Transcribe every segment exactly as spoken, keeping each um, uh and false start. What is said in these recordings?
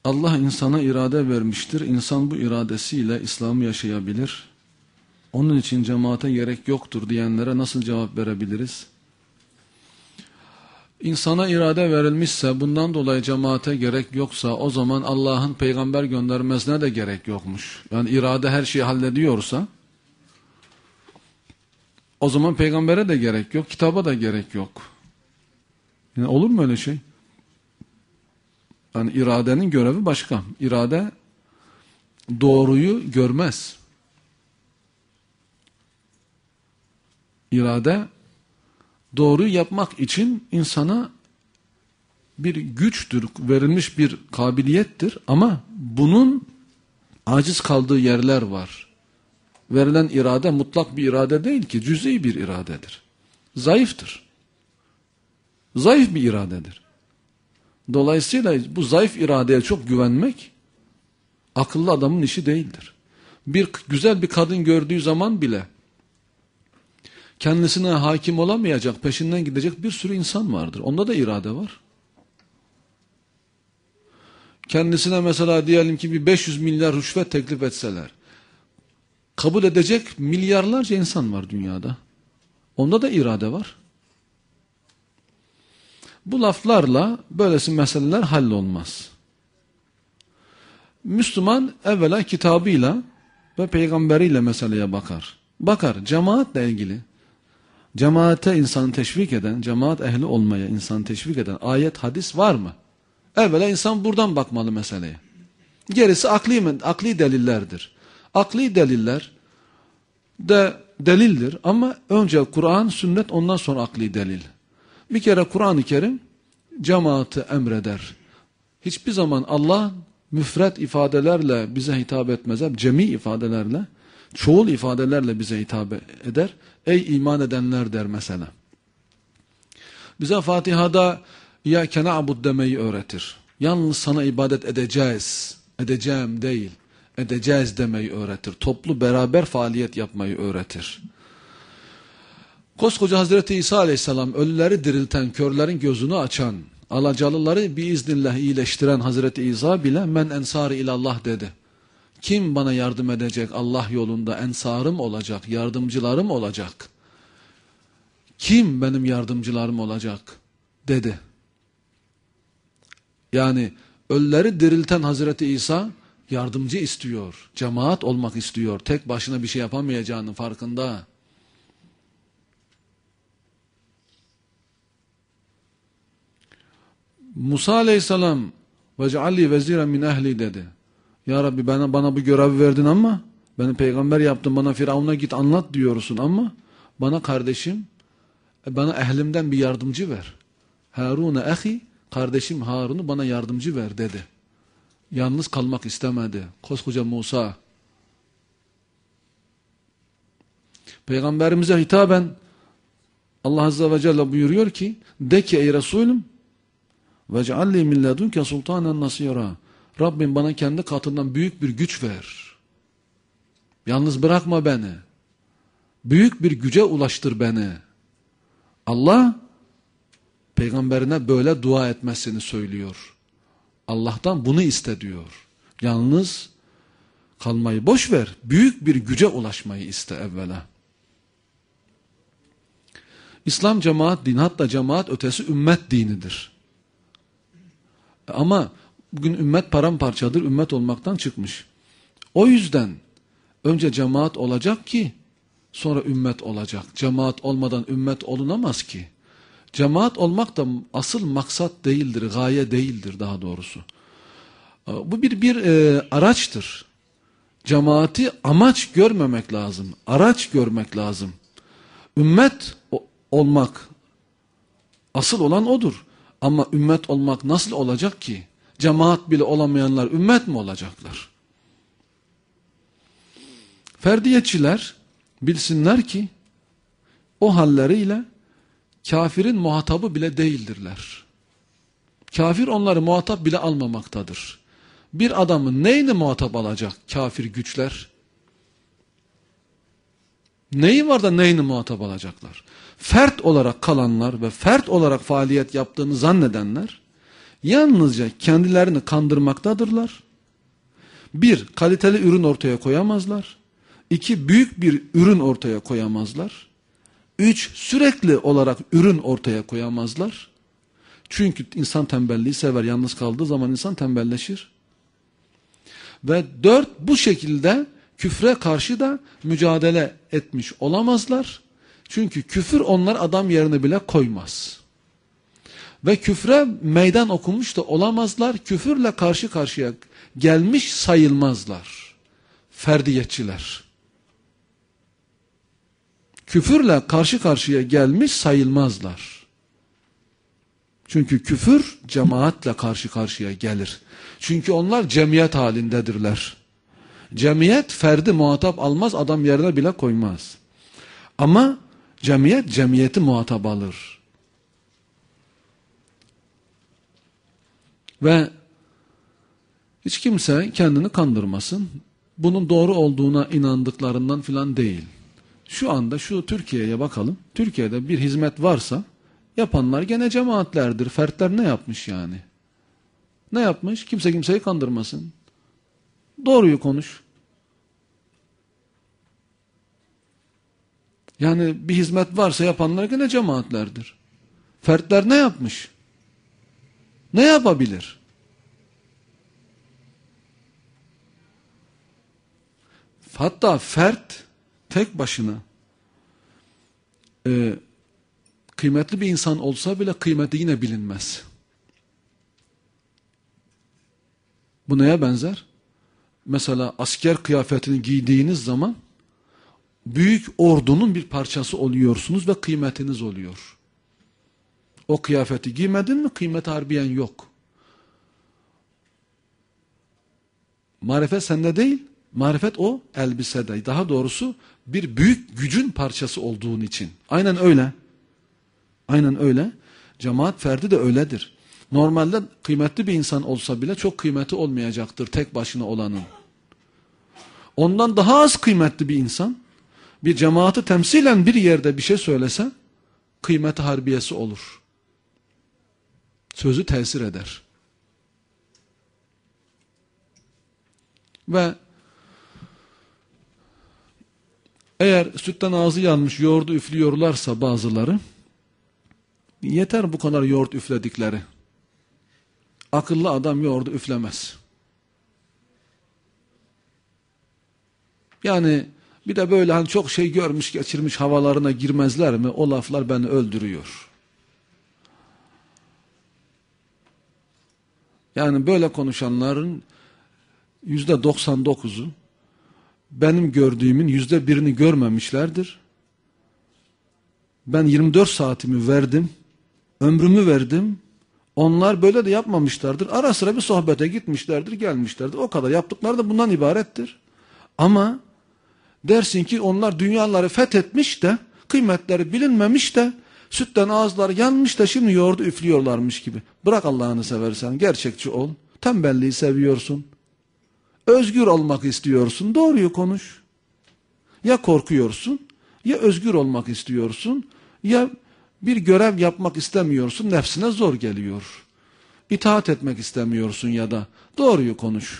Allah insana irade vermiştir. İnsan bu iradesiyle İslam'ı yaşayabilir. Onun için cemaate gerek yoktur diyenlere nasıl cevap verebiliriz? İnsana irade verilmişse, bundan dolayı cemaate gerek yoksa, o zaman Allah'ın peygamber göndermesine de gerek yokmuş. Yani irade her şeyi hallediyorsa, o zaman peygambere de gerek yok, kitaba da gerek yok. Yani olur mu öyle şey? Yani iradenin görevi başka. İrade doğruyu görmez. İrade doğruyu yapmak için insana bir güçtür, verilmiş bir kabiliyettir ama bunun aciz kaldığı yerler var. Verilen irade mutlak bir irade değil ki, cüz'i bir iradedir. Zayıftır. Zayıf bir iradedir. Dolayısıyla bu zayıf iradeye çok güvenmek akıllı adamın işi değildir. Bir güzel bir kadın gördüğü zaman bile kendisine hakim olamayacak, peşinden gidecek bir sürü insan vardır. Onda da irade var. Kendisine mesela diyelim ki bir beş yüz milyar rüşvet teklif etseler, kabul edecek milyarlarca insan var dünyada. Onda da irade var. Bu laflarla böylesi meseleler hallolmaz. Müslüman evvela kitabıyla ve peygamberiyle meseleye bakar. Bakar, cemaatle ilgili, cemaate insanı teşvik eden, cemaat ehli olmaya insanı teşvik eden ayet, hadis var mı? Evvela insan buradan bakmalı meseleye. Gerisi akli, akli delillerdir. Akli deliller de delildir ama önce Kur'an, sünnet, ondan sonra akli delil. Bir kere Kur'an-ı Kerim cemaati emreder. Hiçbir zaman Allah müfret ifadelerle bize hitap etmez. Hep cemi ifadelerle, çoğul ifadelerle bize hitap eder. Ey iman edenler der mesela. Bize Fatiha'da İyyâke na'bud demeyi öğretir. Yalnız sana ibadet edeceğiz, edeceğim değil, edeceğiz demeyi öğretir. Toplu beraber faaliyet yapmayı öğretir. Koskoca Hazreti İsa Aleyhisselam, ölüleri dirilten, körlerin gözünü açan, alacalıları biiznillah iyileştiren Hazreti İsa bile men ensarı ilallah dedi. Kim bana yardım edecek Allah yolunda, ensarım olacak, yardımcılarım olacak? Kim benim yardımcılarım olacak dedi. Yani ölüleri dirilten Hazreti İsa yardımcı istiyor, cemaat olmak istiyor, tek başına bir şey yapamayacağının farkında. Musa Aleyhisselam vec'alli veziren min ehli dedi. Ya Rabbi bana, bana bu görevi verdin ama beni peygamber yaptın, bana Firavun'a git anlat diyorsun ama bana kardeşim, bana ehlimden bir yardımcı ver. Harun'a ehi, kardeşim Harun'u bana yardımcı ver dedi. Yalnız kalmak istemedi. Koskoca Musa. Peygamberimize hitaben Allah Azze ve Celle buyuruyor ki, de ki ey Resulüm, وَجَعَلِّي مِنْ لَدُنْكَ سُلْطَانًا نَصِيرًا Rabbim bana kendi katından büyük bir güç ver. Yalnız bırakma beni. Büyük bir güce ulaştır beni. Allah peygamberine böyle dua etmesini söylüyor. Allah'tan bunu iste diyor. Yalnız kalmayı boş ver. Büyük bir güce ulaşmayı iste evvela. İslam cemaat dini, hatta cemaat ötesi ümmet dinidir. Ama bugün ümmet paramparçadır, ümmet olmaktan çıkmış. O yüzden önce cemaat olacak ki sonra ümmet olacak. Cemaat olmadan ümmet olunamaz ki. Cemaat olmak da asıl maksat değildir, gaye değildir daha doğrusu. Bu bir bir e, araçtır. Cemaati amaç görmemek lazım, araç görmek lazım. Ümmet olmak asıl olan odur. Ama ümmet olmak nasıl olacak ki? Cemaat bile olamayanlar ümmet mi olacaklar? Ferdiyetçiler bilsinler ki o halleriyle kafirin muhatabı bile değildirler. Kafir onları muhatap bile almamaktadır. Bir adamın neyini muhatap alacak kafir güçler? Neyi var da neyini muhatap alacaklar? Fert olarak kalanlar ve fert olarak faaliyet yaptığını zannedenler, yalnızca kendilerini kandırmaktadırlar. Bir, kaliteli ürün ortaya koyamazlar. İki, büyük bir ürün ortaya koyamazlar. Üç, sürekli olarak ürün ortaya koyamazlar. Çünkü insan tembelliği sever. Yalnız kaldığı zaman insan tembelleşir. Ve dört, bu şekilde küfre karşı da mücadele etmiş olamazlar. Çünkü küfür onlar adam yerine bile koymaz. Ve küfre meydan okumuş da olamazlar. Küfürle karşı karşıya gelmiş sayılmazlar. Ferdiyetçiler. Küfürle karşı karşıya gelmiş sayılmazlar. Çünkü küfür cemaatle karşı karşıya gelir. Çünkü onlar cemiyet halindedirler. Cemiyet ferdi muhatap almaz, adam yerine bile koymaz. Ama cemiyet cemiyeti muhatap alır. Ve hiç kimse kendini kandırmasın. Bunun doğru olduğuna inandıklarından filan değil. Şu anda şu Türkiye'ye bakalım. Türkiye'de bir hizmet varsa yapanlar gene cemaatlerdir. Fertler ne yapmış yani? Ne yapmış? Kimse kimseyi kandırmasın. Doğruyu konuş. Yani bir hizmet varsa yapanlar gene cemaatlerdir. Fertler ne yapmış? Ne yapabilir? Hatta fert tek başına e, kıymetli bir insan olsa bile kıymeti yine bilinmez. Bu neye benzer? Mesela asker kıyafetini giydiğiniz zaman büyük ordunun bir parçası oluyorsunuz ve kıymetiniz oluyor. O kıyafeti giymedin mi kıymet harbiyen yok. Marifet sende değil, marifet o elbisede. Daha doğrusu bir büyük gücün parçası olduğun için. Aynen öyle. Aynen öyle. Cemaat ferdi de öyledir. Normalde kıymetli bir insan olsa bile çok kıymeti olmayacaktır tek başına olanın. Ondan daha az kıymetli bir insan bir cemaati temsilen bir yerde bir şey söylese kıymeti harbiyesi olur. Sözü tesir eder. Ve eğer sütten ağzı yanmış yoğurdu üflüyorlarsa bazıları, yeter bu kadar yoğurt üfledikleri. Akıllı adam yoğurdu üflemez. Yani bir de böyle hani çok şey görmüş geçirmiş havalarına girmezler mi? O laflar beni öldürüyor. Yani böyle konuşanların yüzde doksan dokuzu benim gördüğümün yüzde birini görmemişlerdir. Ben yirmi dört saatimi verdim, ömrümü verdim. Onlar böyle de yapmamışlardır. Ara sıra bir sohbete gitmişlerdir, gelmişlerdir. O kadar yaptıkları da bundan ibarettir. Ama dersin ki onlar dünyaları fethetmiş de, kıymetleri bilinmemiş de, sütten ağızları yanmış da şimdi yoğurdu üflüyorlarmış gibi. Bırak Allah'ını seversen, gerçekçi ol. Tembelliği seviyorsun. Özgür olmak istiyorsun, doğruyu konuş. Ya korkuyorsun, ya özgür olmak istiyorsun, ya bir görev yapmak istemiyorsun, nefsine zor geliyor. İtaat etmek istemiyorsun ya da doğruyu konuş.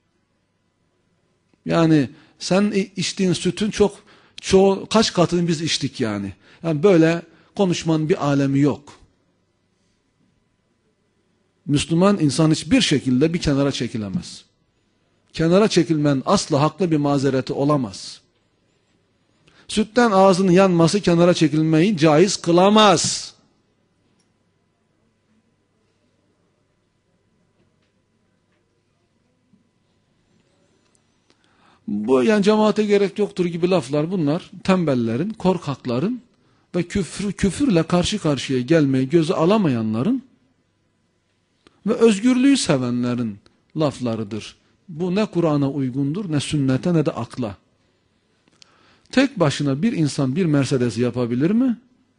Yani sen içtiğin sütün çok çoğu kaç katını biz içtik yani. Yani böyle konuşmanın bir alemi yok. Müslüman insan hiçbir şekilde bir kenara çekilemez. Kenara çekilmenin asla haklı bir mazereti olamaz. Sütten ağzının yanması kenara çekilmeyi caiz kılamaz. Bu yani cemaate gerek yoktur gibi laflar bunlar tembellerin, korkakların ve küfür, küfürle karşı karşıya gelmeyi göze alamayanların ve özgürlüğü sevenlerin laflarıdır. Bu ne Kur'an'a uygundur, ne sünnete, ne de akla. Tek başına bir insan bir Mercedes yapabilir mi?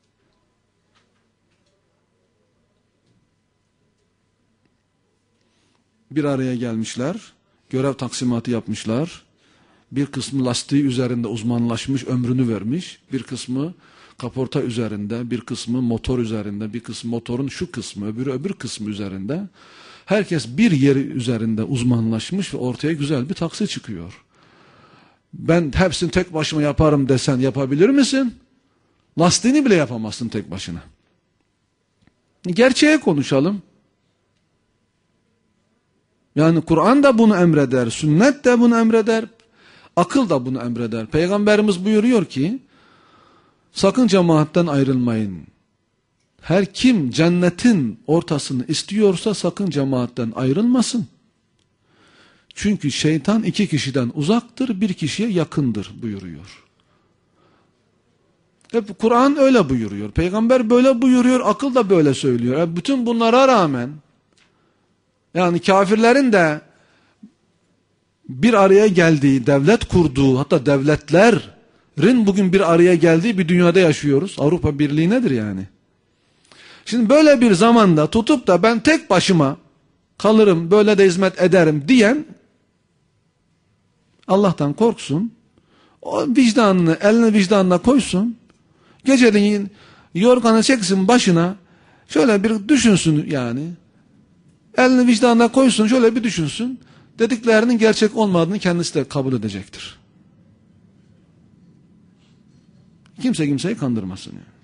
Bir araya gelmişler, görev taksimatı yapmışlar. Bir kısmı lastiği üzerinde uzmanlaşmış, ömrünü vermiş. Bir kısmı kaporta üzerinde, bir kısmı motor üzerinde, bir kısmı motorun şu kısmı, öbürü öbür kısmı üzerinde. Herkes bir yeri üzerinde uzmanlaşmış ve ortaya güzel bir taksi çıkıyor. Ben hepsini tek başıma yaparım desen yapabilir misin? Lastiğini bile yapamazsın tek başına. Gerçeğe konuşalım. Yani Kur'an da bunu emreder, sünnet de bunu emreder, akıl da bunu emreder. Peygamberimiz buyuruyor ki, sakın cemaatten ayrılmayın. Her kim cennetin ortasını istiyorsa sakın cemaatten ayrılmasın. Çünkü şeytan iki kişiden uzaktır, bir kişiye yakındır buyuruyor. Hep Kur'an öyle buyuruyor. Peygamber böyle buyuruyor, akıl da böyle söylüyor. Yani bütün bunlara rağmen, yani kafirlerin de bir araya geldiği, devlet kurduğu, hatta devletlerin bugün bir araya geldiği bir dünyada yaşıyoruz. Avrupa Birliği nedir yani? Şimdi böyle bir zamanda tutup da ben tek başıma kalırım, böyle de hizmet ederim diyen Allah'tan korksun. O vicdanını, elini vicdanına koysun. Geceleyin yorganı çeksin başına. Şöyle bir düşünsün yani. Elini vicdanına koysun, şöyle bir düşünsün. Dediklerinin gerçek olmadığını kendisi de kabul edecektir. Kimse kimseyi kandırmasın yani.